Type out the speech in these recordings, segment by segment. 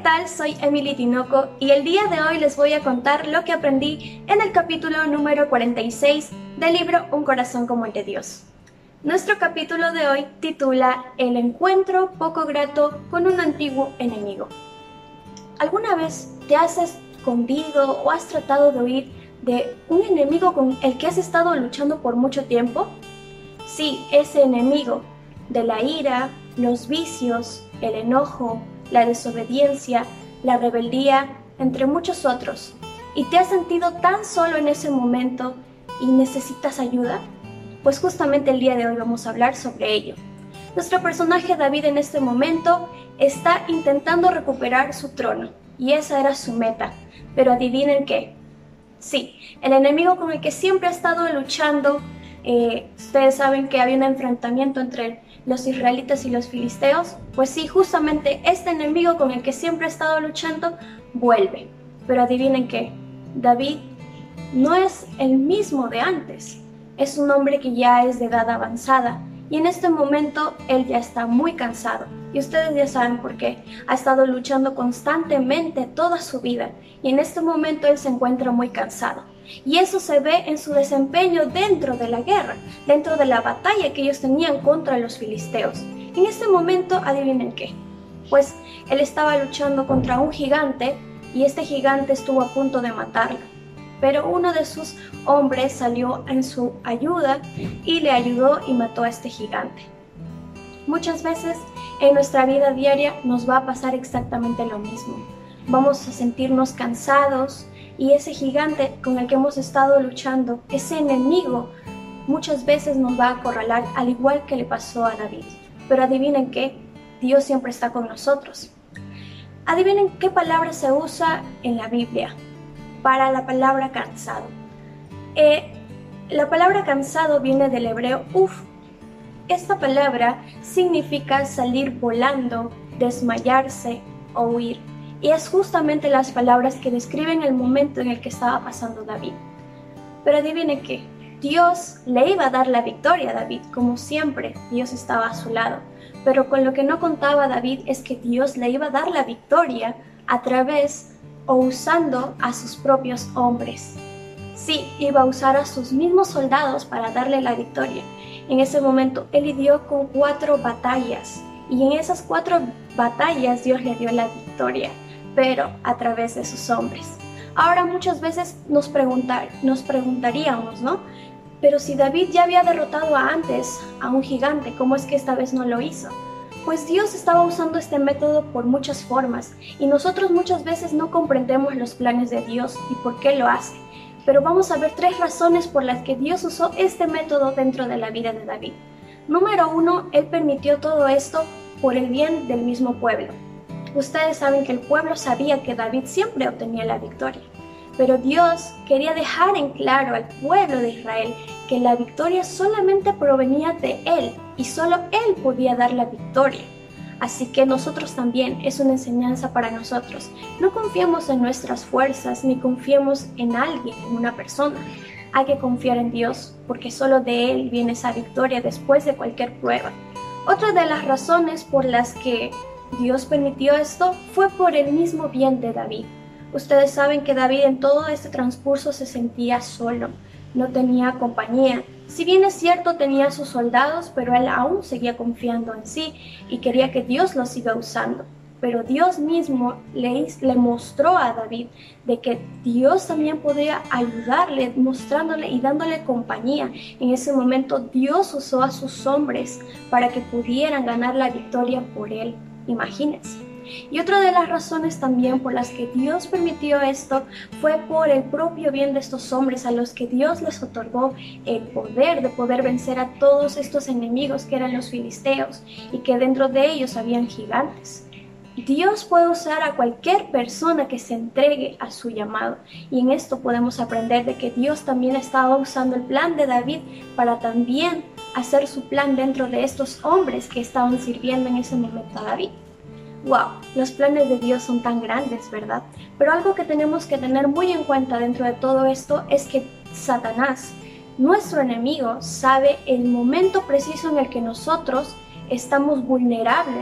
tal? Soy Emily Tinoco y el día de hoy les voy a contar lo que aprendí en el capítulo número 46 del libro Un corazón como el de Dios. Nuestro capítulo de hoy titula El encuentro poco grato con un antiguo enemigo. ¿Alguna vez te has escondido o has tratado de huir de un enemigo con el que has estado luchando por mucho tiempo? Sí, ese enemigo de la ira, los vicios, el enojo, la desobediencia, la rebeldía, entre muchos otros. ¿Y te has sentido tan solo en ese momento y necesitas ayuda? Pues justamente el día de hoy vamos a hablar sobre ello. Nuestro personaje David en este momento está intentando recuperar su trono y esa era su meta. Pero adivinen qué. Sí, el enemigo con el que siempre ha estado luchando, ustedes saben que había un enfrentamiento entre los israelitas y los filisteos, pues sí, justamente este enemigo con el que siempre ha estado luchando vuelve. Pero adivinen qué, David no es el mismo de antes, es un hombre que ya es de edad avanzada y en este momento él ya está muy cansado. Y ustedes ya saben por qué, ha estado luchando constantemente toda su vida y en este momento él se encuentra muy cansado. Y eso se ve en su desempeño dentro de la guerra, dentro de la batalla que ellos tenían contra los filisteos. En este momento, adivinen qué, pues él estaba luchando contra un gigante y este gigante estuvo a punto de matarlo. Pero uno de sus hombres salió en su ayuda y le ayudó y mató a este gigante. Muchas veces en nuestra vida diaria nos va a pasar exactamente lo mismo. Vamos a sentirnos cansados y ese gigante con el que hemos estado luchando, ese enemigo, muchas veces nos va a acorralar, al igual que le pasó a David. Pero adivinen qué, Dios siempre está con nosotros. Adivinen qué palabra se usa en la Biblia para la palabra cansado. La palabra cansado viene del hebreo uf. Esta palabra significa salir volando, desmayarse o huir. Y es justamente las palabras que describen el momento en el que estaba pasando David. Pero adivinen qué, Dios le iba a dar la victoria a David, como siempre, Dios estaba a su lado. Pero con lo que no contaba David es que Dios le iba a dar la victoria a través o usando a sus propios hombres. Sí, iba a usar a sus mismos soldados para darle la victoria. En ese momento él lidió con 4 batallas y en esas 4 batallas Dios le dio la victoria, pero a través de sus hombres. Ahora muchas veces nos preguntaríamos, ¿no? Pero si David ya había derrotado antes a un gigante, ¿cómo es que esta vez no lo hizo? Pues Dios estaba usando este método por muchas formas y nosotros muchas veces no comprendemos los planes de Dios y por qué lo hace. Pero vamos a ver 3 razones por las que Dios usó este método dentro de la vida de David. Número 1, Él permitió todo esto por el bien del mismo pueblo. Ustedes saben que el pueblo sabía que David siempre obtenía la victoria, pero Dios quería dejar en claro al pueblo de Israel que la victoria solamente provenía de Él y solo Él podía dar la victoria. Así que nosotros también es una enseñanza para nosotros. No confiemos en nuestras fuerzas ni confiemos en alguien, en una persona. Hay que confiar en Dios porque solo de Él viene esa victoria después de cualquier prueba. Otra de las razones por las que Dios permitió esto fue por el mismo bien de David. Ustedes saben que David en todo este transcurso se sentía solo, no tenía compañía. Si bien es cierto tenía sus soldados, pero él aún seguía confiando en sí y quería que Dios los siga usando. Pero Dios mismo le mostró a David de que Dios también podía ayudarle, mostrándole y dándole compañía. En ese momento Dios usó a sus hombres para que pudieran ganar la victoria por él. Imagínense. Y otra de las razones también por las que Dios permitió esto fue por el propio bien de estos hombres a los que Dios les otorgó el poder de poder vencer a todos estos enemigos que eran los filisteos y que dentro de ellos habían gigantes. Dios puede usar a cualquier persona que se entregue a su llamado y en esto podemos aprender de que Dios también estaba usando el plan de David para también hacer su plan dentro de estos hombres que estaban sirviendo en ese momento a David. ¡Wow! Los planes de Dios son tan grandes, ¿verdad? Pero algo que tenemos que tener muy en cuenta dentro de todo esto es que Satanás, nuestro enemigo, sabe el momento preciso en el que nosotros estamos vulnerables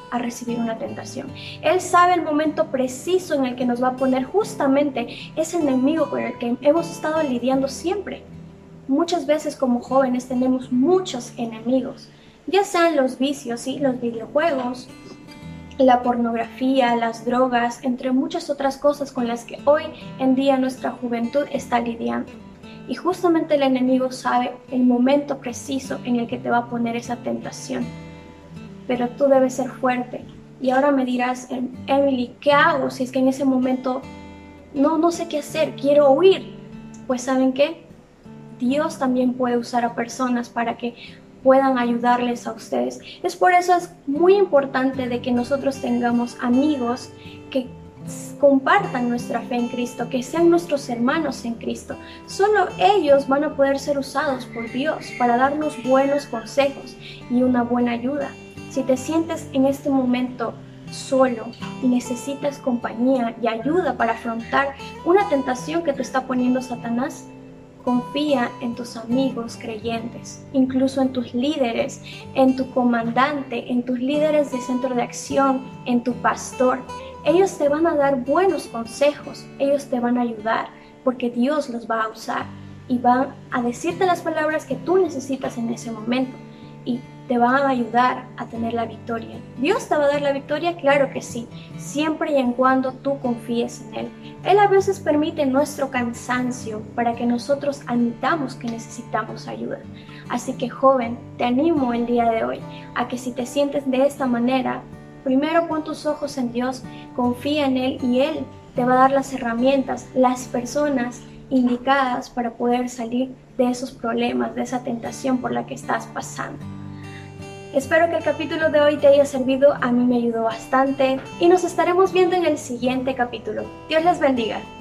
a recibir una tentación. Él sabe el momento preciso en el que nos va a poner justamente ese enemigo con el que hemos estado lidiando siempre. Muchas veces como jóvenes tenemos muchos enemigos, ya sean los vicios, ¿sí? Los videojuegos, la pornografía, las drogas, entre muchas otras cosas con las que hoy en día nuestra juventud está lidiando. Y justamente el enemigo sabe el momento preciso en el que te va a poner esa tentación. Pero tú debes ser fuerte. Y ahora me dirás, Emily, ¿qué hago si es que en ese momento no sé qué hacer, quiero huir? Pues ¿saben qué? Dios también puede usar a personas para que puedan ayudarles a ustedes. Es por eso es muy importante de que nosotros tengamos amigos que compartan nuestra fe en Cristo, que sean nuestros hermanos en Cristo. Solo ellos van a poder ser usados por Dios para darnos buenos consejos y una buena ayuda. Si te sientes en este momento solo y necesitas compañía y ayuda para afrontar una tentación que te está poniendo Satanás, confía en tus amigos creyentes, incluso en tus líderes, en tu comandante, en tus líderes de centro de acción, en tu pastor. Ellos te van a dar buenos consejos, ellos te van a ayudar, porque Dios los va a usar y van a decirte las palabras que tú necesitas en ese momento y te van a ayudar a tener la victoria. ¿Dios te va a dar la victoria? Claro que sí, siempre y en cuando tú confíes en Él. Él a veces permite nuestro cansancio para que nosotros admitamos que necesitamos ayuda. Así que, joven, te animo el día de hoy a que si te sientes de esta manera, primero pon tus ojos en Dios, confía en Él y Él te va a dar las herramientas, las personas indicadas para poder salir de esos problemas, de esa tentación por la que estás pasando. Espero que el capítulo de hoy te haya servido, a mí me ayudó bastante y nos estaremos viendo en el siguiente capítulo. Dios les bendiga.